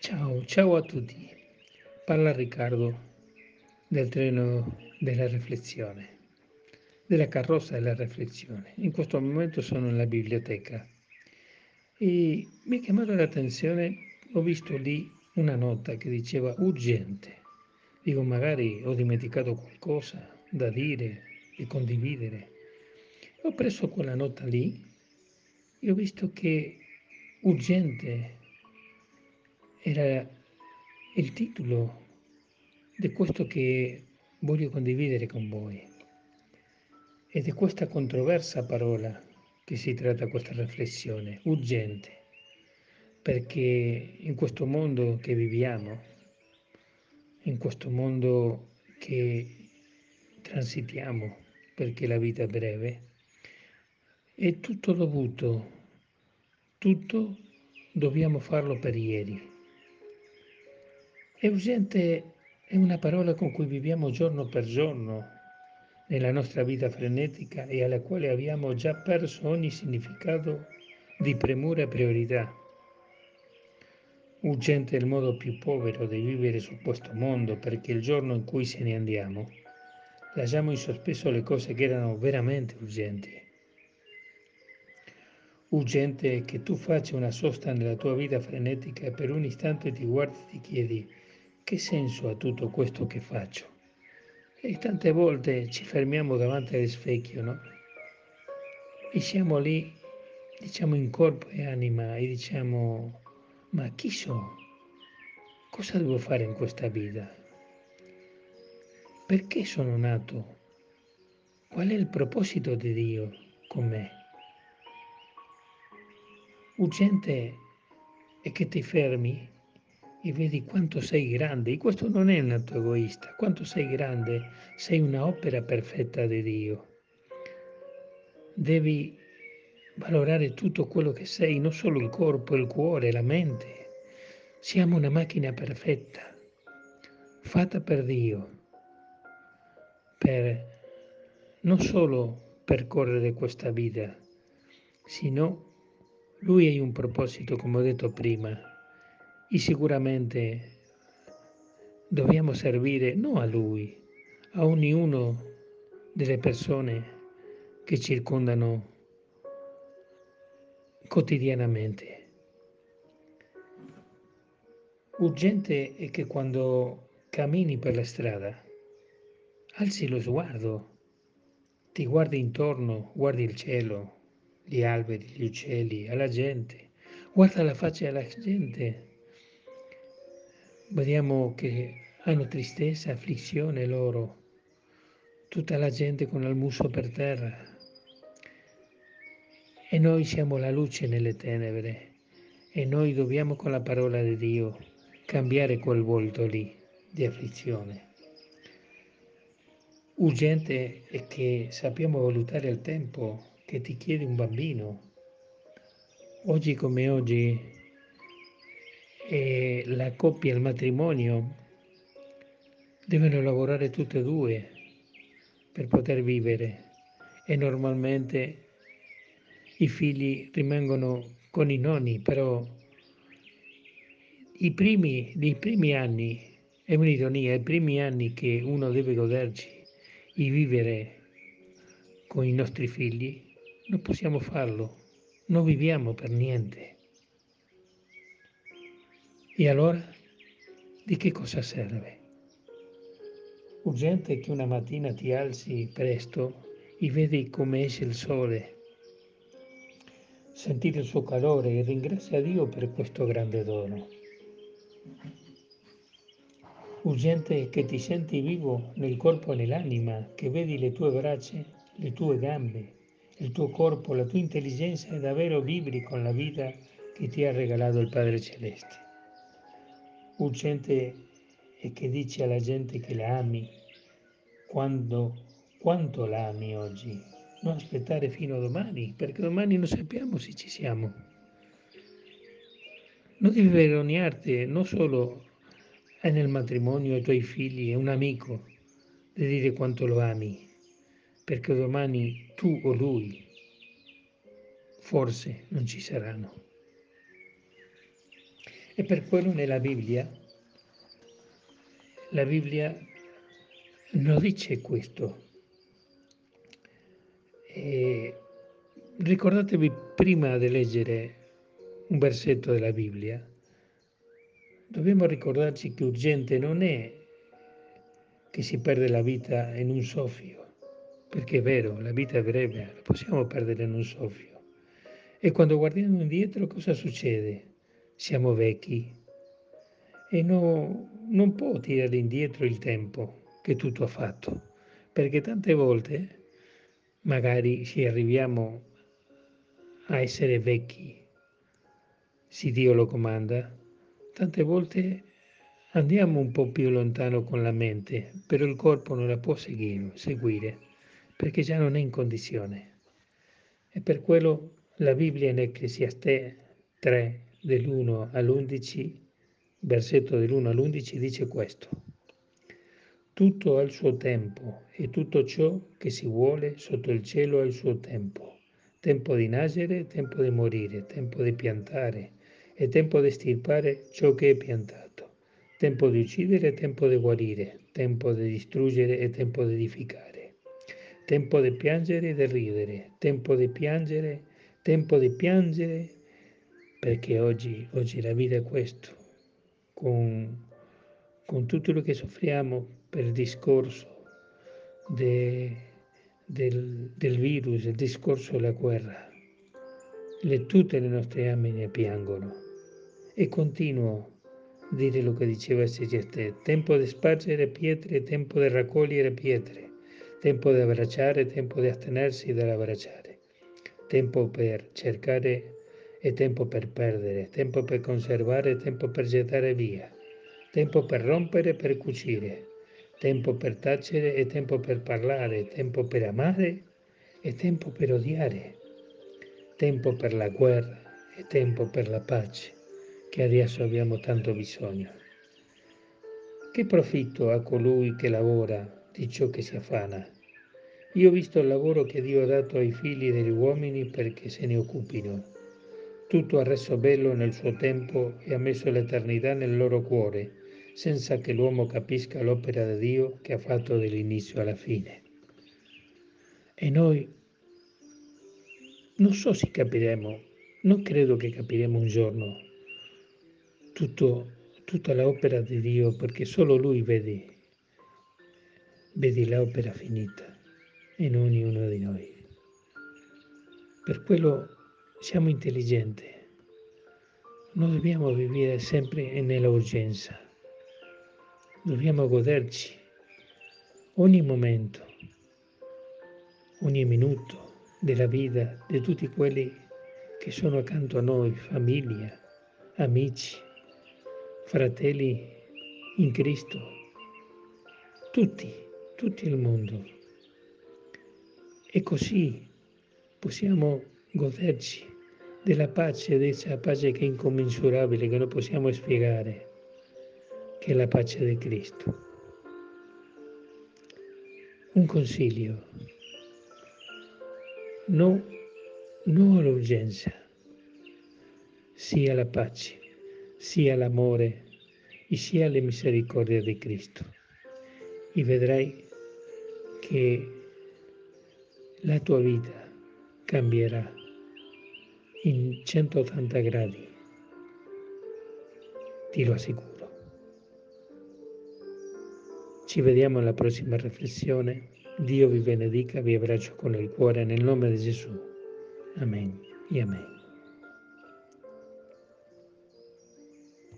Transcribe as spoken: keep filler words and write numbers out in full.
Ciao, ciao a tutti. Parla Riccardo del treno della riflessione, della carrozza della riflessione. In questo momento sono nella biblioteca e mi ha chiamato l'attenzione, ho visto lì una nota che diceva urgente. Dico, magari ho dimenticato qualcosa da dire e condividere. Ho preso quella nota lì e ho visto che urgente era il titolo di questo che voglio condividere con voi. Ed è questa controversa parola che si tratta questa riflessione, urgente, perché in questo mondo che viviamo, in questo mondo che transitiamo, perché la vita è breve, è tutto dovuto, tutto dobbiamo farlo per ieri. E urgente è una parola con cui viviamo giorno per giorno nella nostra vita frenetica e alla quale abbiamo già perso ogni significato di premura e priorità. Urgente è il modo più povero di vivere su questo mondo, perché il giorno in cui se ne andiamo lasciamo in sospeso le cose che erano veramente urgenti. Urgente è che tu faccia una sosta nella tua vita frenetica e per un istante ti guardi e ti chiedi: che senso ha tutto questo che faccio? E tante volte ci fermiamo davanti allo specchio, no? E siamo lì, diciamo, in corpo e anima e diciamo: ma chi sono? Cosa devo fare in questa vita? Perché sono nato? Qual è il proposito di Dio con me? Urgente è che ti fermi e vedi quanto sei grande. E questo non è un atto egoista. Quanto sei grande, sei una opera perfetta di Dio. Devi valorare tutto quello che sei, non solo il corpo, il cuore, la mente. Siamo una macchina perfetta, fatta per Dio, per non solo percorrere questa vita, sino Lui ha un proposito, come ho detto prima, e sicuramente dobbiamo servire non a Lui, a ognuno delle persone che circondano quotidianamente. Urgente è che quando cammini per la strada alzi lo sguardo, ti guardi intorno, guardi il cielo, gli alberi, gli uccelli, alla gente, guarda la faccia della gente. Vediamo che hanno tristezza, afflizione loro, tutta la gente con il muso per terra. E noi siamo la luce nelle tenebre e noi dobbiamo con la parola di Dio cambiare quel volto lì di afflizione. Urgente è che sappiamo valutare il tempo che ti chiede un bambino. Oggi come oggi eh, la coppia e il matrimonio devono lavorare tutte e due per poter vivere e normalmente i figli rimangono con i nonni, però i primi, nei primi anni, è un'ironia, i primi anni che uno deve goderci e vivere con i nostri figli, non possiamo farlo, non viviamo per niente. E allora di che cosa serve? Urgente che una mattina ti alzi presto e vedi come esce il sole, sentire il suo calore e ringrazia Dio per questo grande dono. Urgente che ti senti vivo nel corpo e nell'anima, che vedi le tue braccia, le tue gambe, il tuo corpo, la tua intelligenza e davvero vibri con la vita che ti ha regalato il Padre Celeste. Urgente è che dici alla gente che la ami, quando, quanto la ami oggi. Non aspettare fino a domani, perché domani non sappiamo se ci siamo. Non devi vergognarti, non solo è nel matrimonio, ai tuoi figli, è un amico, di dire quanto lo ami, perché domani tu o lui forse non ci saranno. E per quello nella Bibbia, la Bibbia non dice questo. E ricordatevi prima di leggere un versetto della Bibbia, dobbiamo ricordarci che urgente non è che si perde la vita in un soffio, perché è vero, la vita è breve, la possiamo perdere in un soffio. E quando guardiamo indietro cosa succede? Siamo vecchi e no, non può tirare indietro il tempo che tutto ha fatto, perché tante volte magari ci arriviamo a essere vecchi, se Dio lo comanda, tante volte andiamo un po' più lontano con la mente, però il corpo non la può seguire, seguire perché già non è in condizione. E per quello la Bibbia in Ecclesiaste tre, dell'uno all'undici, versetto dell'uno all'undici, dice questo: tutto ha il suo tempo e tutto ciò che si vuole sotto il cielo ha il suo tempo. Tempo di nascere, tempo di morire, tempo di piantare e tempo di estirpare ciò che è piantato. Tempo di uccidere e tempo di guarire, tempo di distruggere e tempo di edificare. Tempo di piangere e di ridere, tempo di piangere, tempo di piangere, perché oggi, oggi la vita è questo, con, con tutto quello che soffriamo per il discorso de, del, del virus, il discorso della guerra. Le, tutte le nostre anime piangono. E continuo a dire lo che diceva Ecclesiaste: tempo di spargere pietre, tempo di raccogliere pietre, tempo di abbracciare, tempo di astenersi dall'abbracciare, tempo per cercare e tempo per perdere, tempo per conservare, tempo per gettare via, tempo per rompere e per cucire, tempo per tacere e tempo per parlare, tempo per amare e tempo per odiare, tempo per la guerra e tempo per la pace, che adesso abbiamo tanto bisogno. Che profitto ha colui che lavora di ciò che si affana? Io ho visto il lavoro che Dio ha dato ai figli degli uomini perché se ne occupino. Tutto ha reso bello nel suo tempo e ha messo l'eternità nel loro cuore, senza che l'uomo capisca l'opera di Dio che ha fatto dall'inizio alla fine. E noi non so se capiremo, non credo che capiremo un giorno tutto, tutta l'opera di Dio, perché solo Lui vede, vede l'opera finita in ognuno di noi. Per quello siamo intelligenti, non dobbiamo vivere sempre nella urgenza, dobbiamo goderci ogni momento, ogni minuto della vita di tutti quelli che sono accanto a noi, famiglia, amici, fratelli in Cristo, tutti, tutto il mondo. E così possiamo goderci della pace, della pace che è incommensurabile, che non possiamo spiegare, che è la pace di Cristo. Un consiglio: no, no all'urgenza, sia alla pace, sia all'amore e sia alle misericordie di Cristo. E vedrai che la tua vita cambierà in centottanta gradi, ti lo assicuro. Ci vediamo alla prossima riflessione. Dio vi benedica, vi abbraccio con il cuore nel nome di Gesù. Amen e amen.